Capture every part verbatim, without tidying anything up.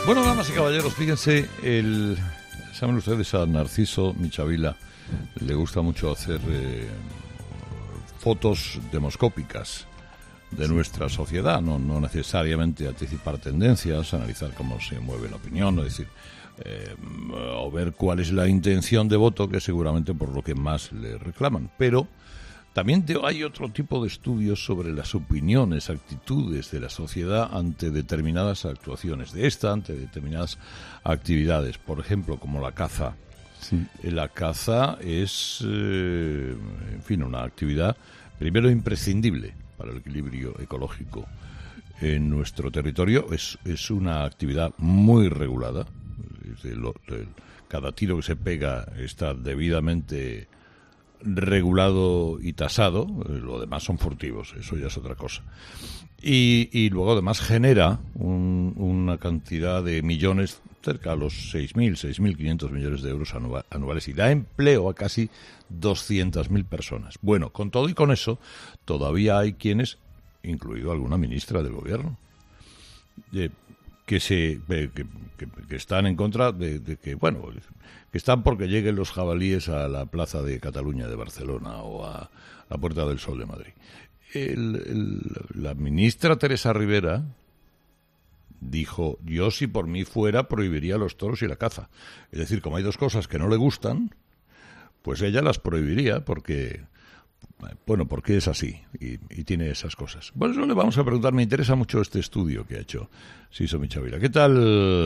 Bueno, damas y caballeros, fíjense, el, saben ustedes, a Narciso Michavila le gusta mucho hacer eh, fotos demoscópicas de nuestra sociedad, no, no necesariamente anticipar tendencias, analizar cómo se mueve la opinión, es decir, eh, o ver cuál es la intención de voto, que seguramente por lo que más le reclaman, pero también hay otro tipo de estudios sobre las opiniones, actitudes de la sociedad ante determinadas actuaciones de esta, ante determinadas actividades, por ejemplo, como la caza. Sí. La caza es, eh, en fin, una actividad, primero, imprescindible para el equilibrio ecológico en nuestro territorio. Es, es una actividad muy regulada. De lo, de, cada tiro que se pega está debidamente regulado y tasado, lo demás son furtivos, eso ya es otra cosa. Y, y luego además genera un, una cantidad de millones, cerca a los seis mil, seis mil quinientos millones de euros anual, anuales, y da empleo a casi doscientas mil personas. Bueno, con todo y con eso, todavía hay quienes, incluido alguna ministra del gobierno, eh, que se que, que, que están en contra de, de que, bueno, que están porque lleguen los jabalíes a la Plaza de Cataluña de Barcelona o a la Puerta del Sol de Madrid. El, el, la ministra Teresa Rivera dijo: yo, si por mí fuera, prohibiría los toros y la caza. Es decir, como hay dos cosas que no le gustan, pues ella las prohibiría porque, bueno, porque es así y, y tiene esas cosas. Bueno, eso le vamos a preguntar. Me interesa mucho este estudio que ha hecho Siso Michavila. ¿Qué tal,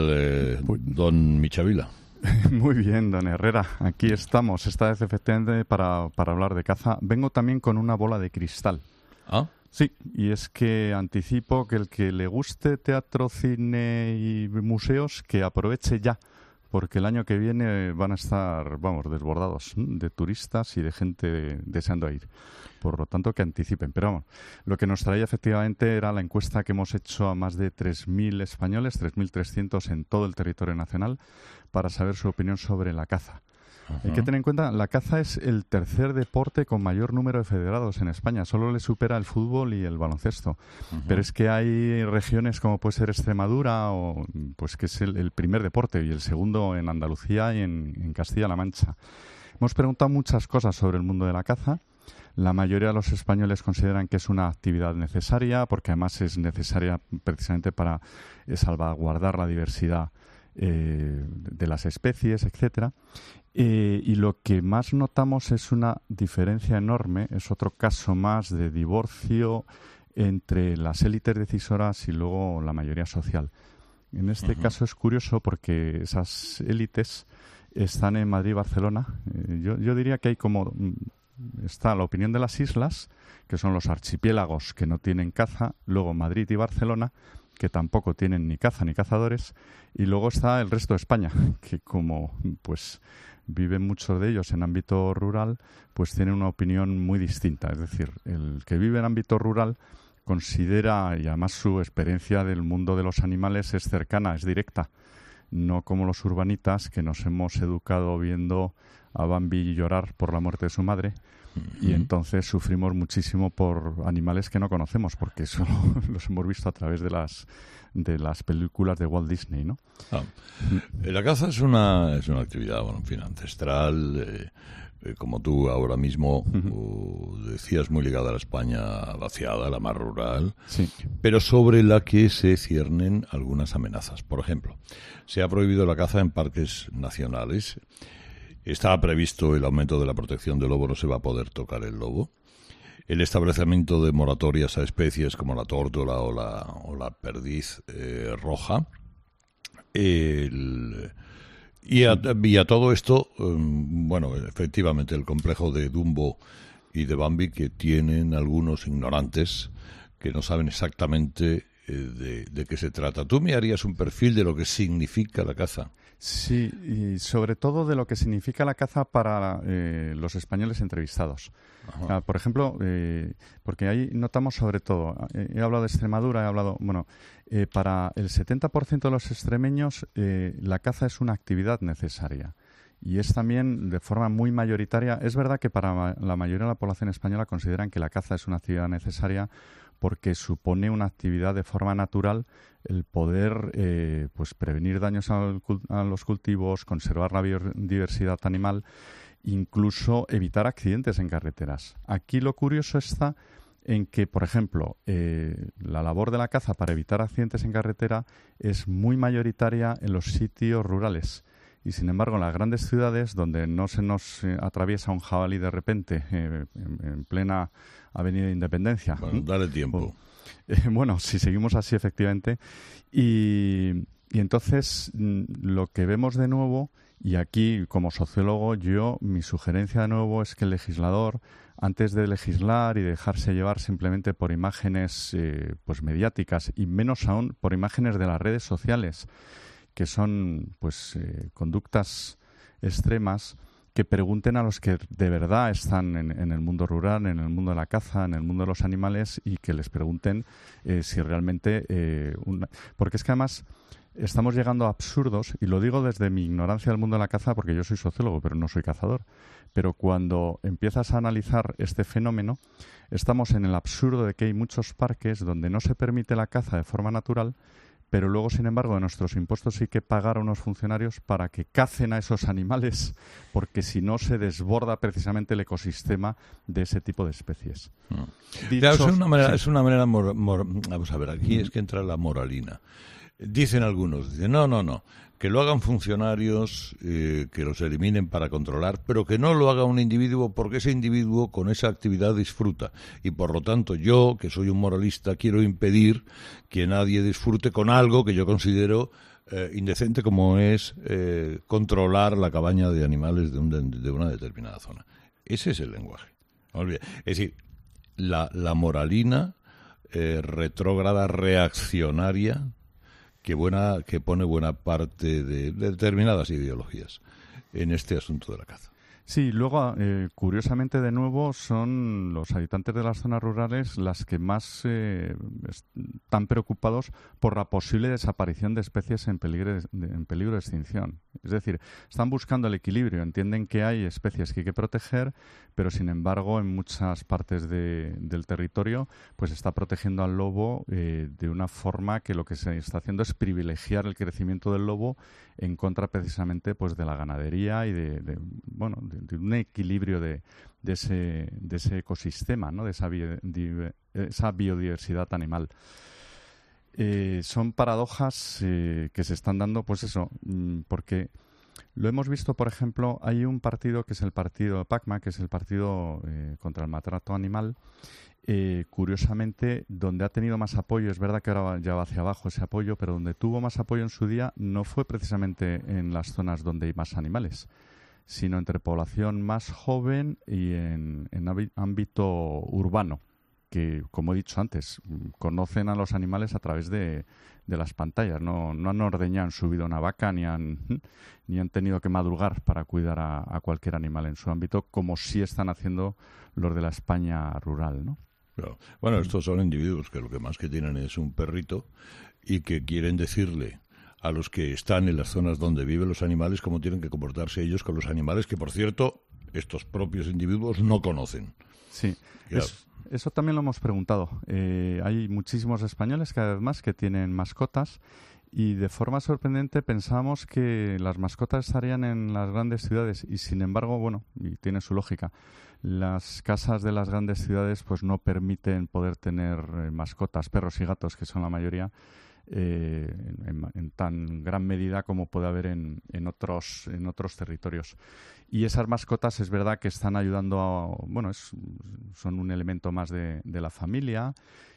eh, don Michavila? Muy bien, don Herrera. Aquí estamos, esta vez efectivamente para, para hablar de caza. Vengo también con una bola de cristal. ¿Ah? Sí, y es que anticipo que el que le guste teatro, cine y museos, que aproveche ya, porque el año que viene van a estar, vamos, desbordados de turistas y de gente deseando ir. Por lo tanto, que anticipen. Pero vamos, lo que nos traía efectivamente era la encuesta que hemos hecho a más de tres mil españoles, tres mil trescientos en todo el territorio nacional, para saber su opinión sobre la caza. Uh-huh. Hay que tener en cuenta, la caza es el tercer deporte con mayor número de federados en España. Solo le supera el fútbol y el baloncesto. Uh-huh. Pero es que hay regiones como puede ser Extremadura, o pues que es el, el primer deporte, y el segundo en Andalucía y en, en Castilla-La Mancha. Hemos preguntado muchas cosas sobre el mundo de la caza. La mayoría de los españoles consideran que es una actividad necesaria, porque además es necesaria precisamente para eh, salvaguardar la diversidad eh, de las especies, etcétera. Eh, y lo que más notamos es una diferencia enorme, es otro caso más de divorcio entre las élites decisoras y luego la mayoría social. En este uh-huh. caso es curioso porque esas élites están en Madrid y Barcelona. Eh, yo, yo diría que hay como... Está la opinión de las islas, que son los archipiélagos que no tienen caza, luego Madrid y Barcelona, que tampoco tienen ni caza ni cazadores, y luego está el resto de España, que como pues viven muchos de ellos en ámbito rural, pues tienen una opinión muy distinta. Es decir, el que vive en ámbito rural considera, y además su experiencia del mundo de los animales es cercana, es directa, no como los urbanitas, que nos hemos educado viendo a Bambi llorar por la muerte de su madre, uh-huh. y entonces sufrimos muchísimo por animales que no conocemos, porque eso los hemos visto a través de las de las películas de Walt Disney, ¿no? Ah. La caza es una es una actividad, bueno, en fin, ancestral, eh, eh, como tú ahora mismo uh-huh. decías, muy ligada a la España vaciada, la más rural, sí. pero sobre la que se ciernen algunas amenazas. Por ejemplo, se ha prohibido la caza en parques nacionales. Estaba previsto el aumento de la protección del lobo, no se va a poder tocar el lobo. El establecimiento de moratorias a especies como la tórtola o la, o la perdiz eh, roja. El, y, a, y a todo esto, um, bueno, efectivamente, el complejo de Dumbo y de Bambi, que tienen algunos ignorantes que no saben exactamente eh, de, de qué se trata. ¿Tú me harías un perfil de lo que significa la caza? Sí, y sobre todo de lo que significa la caza para eh, los españoles entrevistados. Ah, por ejemplo, eh, porque ahí notamos sobre todo, eh, he hablado de Extremadura, he hablado, bueno, eh, para el setenta por ciento de los extremeños eh, la caza es una actividad necesaria. Y es también de forma muy mayoritaria. Es verdad que para la mayoría de la población española consideran que la caza es una actividad necesaria porque supone una actividad de forma natural el poder eh, pues prevenir daños al, a los cultivos, conservar la biodiversidad animal, incluso evitar accidentes en carreteras. Aquí lo curioso está en que, por ejemplo, eh, la labor de la caza para evitar accidentes en carretera es muy mayoritaria en los sitios rurales. Y, sin embargo, en las grandes ciudades, donde no se nos eh, atraviesa un jabalí de repente eh, en, en plena Avenida Independencia. Bueno, dale tiempo. Eh, bueno, si seguimos así, efectivamente. Y, y entonces, lo que vemos de nuevo, y aquí, como sociólogo, yo, mi sugerencia de nuevo es que el legislador, antes de legislar y dejarse llevar simplemente por imágenes eh, pues mediáticas, y menos aún por imágenes de las redes sociales, que son pues eh, conductas extremas, que pregunten a los que de verdad están en, en el mundo rural, en el mundo de la caza, en el mundo de los animales, y que les pregunten eh, si realmente... Eh, una... Porque es que además estamos llegando a absurdos, y lo digo desde mi ignorancia del mundo de la caza, porque yo soy sociólogo, pero no soy cazador. Pero cuando empiezas a analizar este fenómeno, estamos en el absurdo de que hay muchos parques donde no se permite la caza de forma natural, pero luego, sin embargo, de nuestros impuestos sí que pagar a unos funcionarios para que cacen a esos animales, porque si no se desborda precisamente el ecosistema de ese tipo de especies. Mm. Dichos, claro, es una manera, sí. es una manera mor, mor, vamos a ver, aquí mm. es que entra la moralina. Dicen algunos, dicen, no, no, no, que lo hagan funcionarios, eh, que los eliminen para controlar, pero que no lo haga un individuo, porque ese individuo con esa actividad disfruta. Y por lo tanto yo, que soy un moralista, quiero impedir que nadie disfrute con algo que yo considero eh, indecente, como es eh, controlar la cabaña de animales de, un, de una determinada zona. Ese es el lenguaje. No olvide. Es decir, la, la moralina eh, retrógrada, reaccionaria, que buena que pone buena parte de, de determinadas ideologías en este asunto de la caza. Sí, luego, eh, curiosamente, de nuevo, son los habitantes de las zonas rurales las que más eh, están preocupados por la posible desaparición de especies en peligro de, en peligro de extinción. Es decir, están buscando el equilibrio, entienden que hay especies que hay que proteger, pero, sin embargo, en muchas partes de, del territorio pues está protegiendo al lobo eh, de una forma que lo que se está haciendo es privilegiar el crecimiento del lobo en contra, precisamente, pues de la ganadería y de, de bueno, de, de un equilibrio de, de, ese, de ese ecosistema, ¿no? De esa, bio, de esa biodiversidad animal. Eh, son paradojas eh, que se están dando, pues eso, porque lo hemos visto, por ejemplo, hay un partido que es el partido PACMA, que es el partido eh, contra el maltrato animal, eh, curiosamente, donde ha tenido más apoyo, es verdad que ahora ya va hacia abajo ese apoyo, pero donde tuvo más apoyo en su día no fue precisamente en las zonas donde hay más animales, sino entre población más joven y en, en ámbito urbano, que, como he dicho antes, conocen a los animales a través de, de las pantallas. No, no han ordeñado, han subido una vaca, ni han, ni han tenido que madrugar para cuidar a, a cualquier animal en su ámbito, como sí están haciendo los de la España rural, ¿no? Claro. Bueno, estos son individuos que lo que más que tienen es un perrito y que quieren decirle a los que están en las zonas donde viven los animales cómo tienen que comportarse ellos con los animales que, por cierto, estos propios individuos no conocen. Sí, es, eso también lo hemos preguntado. Eh, hay muchísimos españoles cada vez más que tienen mascotas y de forma sorprendente pensamos que las mascotas estarían en las grandes ciudades y, sin embargo, bueno, y tiene su lógica, las casas de las grandes ciudades pues no permiten poder tener eh, mascotas, perros y gatos, que son la mayoría, Eh, en, en tan gran medida como puede haber en, en otros en otros territorios. Y esas mascotas es verdad que están ayudando a, bueno, es, son un elemento más de, de la familia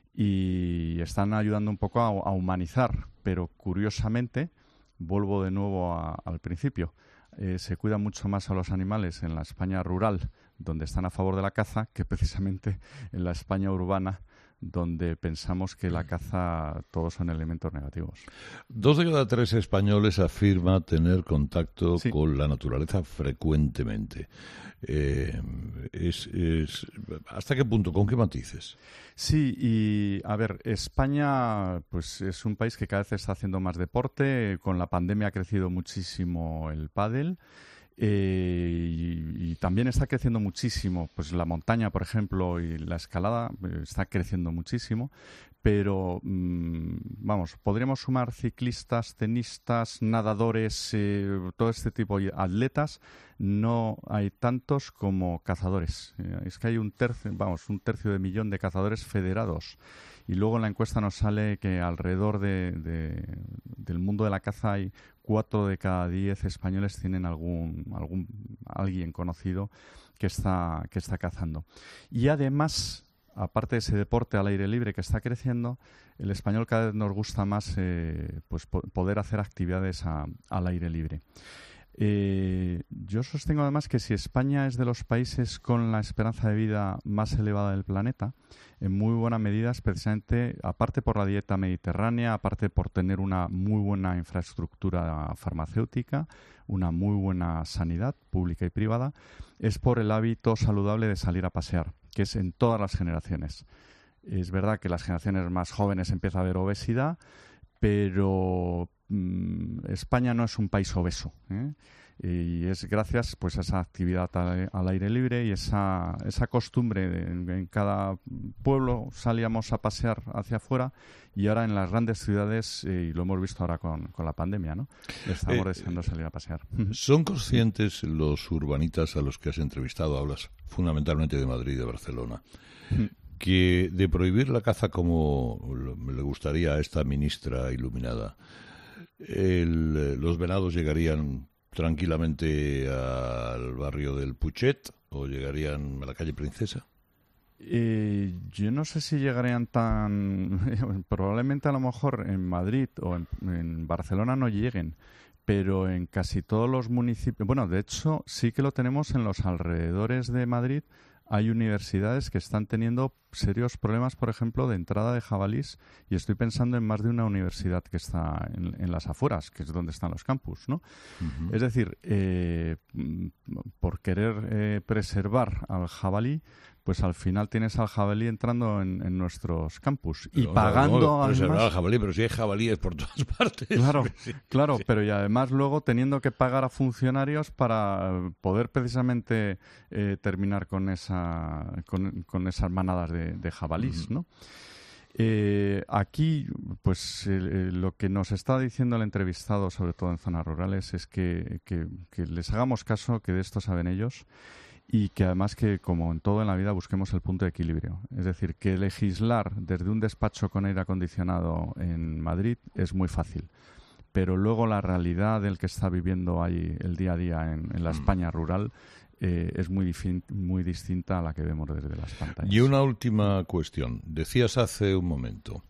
y están ayudando un poco a, a humanizar, pero curiosamente, vuelvo de nuevo a, al principio, eh, se cuida mucho más a los animales en la España rural, donde están a favor de la caza, que precisamente en la España urbana, donde pensamos que la caza todos son elementos negativos. Dos de cada tres españoles afirma tener contacto sí. con la naturaleza frecuentemente. Eh, es, es, ¿Hasta qué punto? ¿Con qué matices? Sí, y a ver, España pues es un país que cada vez está haciendo más deporte. Con la pandemia ha crecido muchísimo el pádel. Eh, y, y también está creciendo muchísimo, pues la montaña, por ejemplo, y la escalada eh, está creciendo muchísimo, pero mmm, vamos, podríamos sumar ciclistas, tenistas, nadadores, eh, todo este tipo de atletas. No hay tantos como cazadores. Eh, es que hay un tercio, vamos, un tercio de millón de cazadores federados. Y luego en la encuesta nos sale que alrededor de, de, del mundo de la caza hay cuatro de cada diez españoles tienen algún, algún alguien conocido que está, que está cazando. Y además, aparte de ese deporte al aire libre que está creciendo, el español cada vez nos gusta más eh, pues po- poder hacer actividades a, al aire libre. Eh, yo sostengo además que si España es de los países con la esperanza de vida más elevada del planeta, en muy buena medida es precisamente, aparte por la dieta mediterránea, aparte por tener una muy buena infraestructura farmacéutica, una muy buena sanidad pública y privada, es por el hábito saludable de salir a pasear, que es en todas las generaciones. Es verdad que las generaciones más jóvenes empieza a haber obesidad, pero mmm, España no es un país obeso, ¿eh? Y es gracias pues a esa actividad al, al aire libre y esa, esa costumbre de, en, en cada pueblo salíamos a pasear hacia afuera, y ahora en las grandes ciudades, eh, y lo hemos visto ahora con, con la pandemia, ¿no? Estamos eh, deseando salir a pasear. ¿Son conscientes los urbanitas a los que has entrevistado, hablas fundamentalmente de Madrid y de Barcelona, que de prohibir la caza como le gustaría a esta ministra iluminada, el, los venados llegarían tranquilamente al barrio del Puchet o llegarían a la calle Princesa? Eh, yo no sé si llegarían tan... Probablemente a lo mejor en Madrid o en, en Barcelona no lleguen, pero en casi todos los municipios... Bueno, de hecho sí que lo tenemos en los alrededores de Madrid. Hay universidades que están teniendo serios problemas, por ejemplo, de entrada de jabalís, y estoy pensando en más de una universidad que está en, en las afueras, que es donde están los campus, ¿no? Uh-huh. Es decir, eh, por querer eh, preservar al jabalí, pues al final tienes al jabalí entrando en, en nuestros campus y pero, pagando no, no, además... al jabalí, pero si hay jabalíes por todas partes. Claro, sí, claro, sí. Pero y además luego teniendo que pagar a funcionarios para poder precisamente eh, terminar con esa con, con esas manadas de, de jabalís, uh-huh. ¿no? Eh, aquí, pues eh, lo que nos está diciendo el entrevistado, sobre todo en zonas rurales, es que, que, que les hagamos caso, que de esto saben ellos, y que además que, como en todo en la vida, busquemos el punto de equilibrio. Es decir, que legislar desde un despacho con aire acondicionado en Madrid es muy fácil, pero luego la realidad del que está viviendo ahí el día a día en, en la España rural eh, es muy, difin- muy distinta a la que vemos desde las pantallas. Y una última cuestión. Decías hace un momento,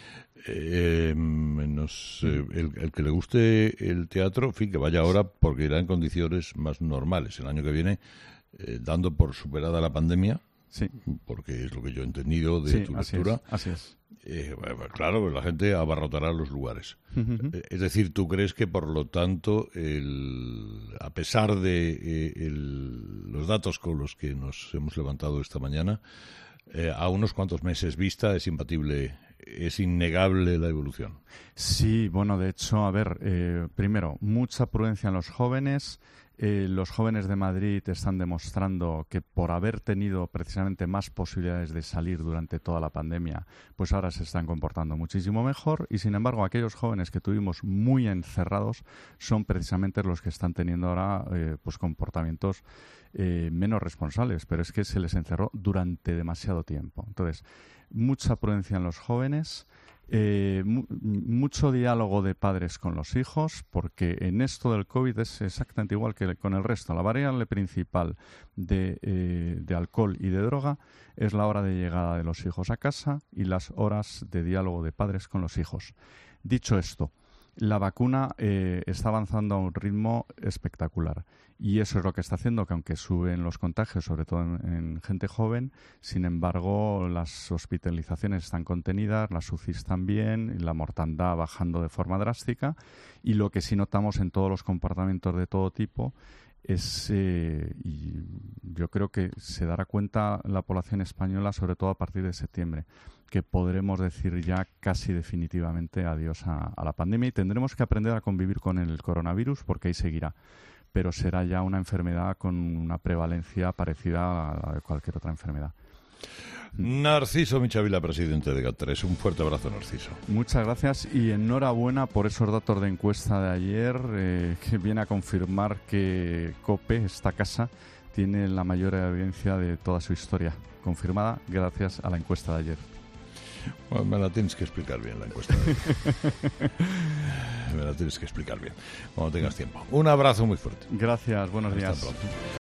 eh, nos, eh, el, el que le guste el teatro, en fin, que vaya ahora porque irá en condiciones más normales. El año que viene, Eh, dando por superada la pandemia, sí. porque es lo que yo he entendido de sí, tu así lectura, es, así es. Eh, bueno, claro, pues la gente abarrotará los lugares. Uh-huh. Eh, es decir, ¿tú crees que, por lo tanto, el, a pesar de eh, el, los datos con los que nos hemos levantado esta mañana, eh, a unos cuantos meses vista es imbatible, es innegable la evolución? Sí, bueno, de hecho, a ver, eh, primero, mucha prudencia en los jóvenes. Eh, los jóvenes de Madrid están demostrando que por haber tenido precisamente más posibilidades de salir durante toda la pandemia, pues ahora se están comportando muchísimo mejor, y sin embargo aquellos jóvenes que tuvimos muy encerrados son precisamente los que están teniendo ahora eh, pues comportamientos eh, menos responsables, pero es que se les encerró durante demasiado tiempo. Entonces, mucha prudencia en los jóvenes. Eh, mu- mucho diálogo de padres con los hijos, porque en esto del COVID es exactamente igual que con el resto. La variable principal de, eh, de alcohol y de droga es la hora de llegada de los hijos a casa y las horas de diálogo de padres con los hijos. Dicho esto, la vacuna eh, está avanzando a un ritmo espectacular, y eso es lo que está haciendo que, aunque suben los contagios, sobre todo en, en gente joven, sin embargo las hospitalizaciones están contenidas, las U C Is también, y la mortandad bajando de forma drástica. Y lo que sí notamos en todos los comportamientos de todo tipo es, eh, y yo creo que se dará cuenta la población española, sobre todo a partir de septiembre, que podremos decir ya casi definitivamente adiós a, a la pandemia, y tendremos que aprender a convivir con el coronavirus, porque ahí seguirá. pero será ya una enfermedad con una prevalencia parecida a la de cualquier otra enfermedad. Narciso Michavila, presidente de GAT tres. Un fuerte abrazo, Narciso. Muchas gracias y enhorabuena por esos datos de encuesta de ayer, eh, que viene a confirmar que COPE, esta casa, tiene la mayor audiencia de toda su historia, confirmada gracias a la encuesta de ayer. Bueno, me la tienes que explicar bien, la encuesta de ayer. Me la tienes que explicar bien, cuando tengas tiempo. Un abrazo muy fuerte. Gracias, buenos días. Hasta pronto.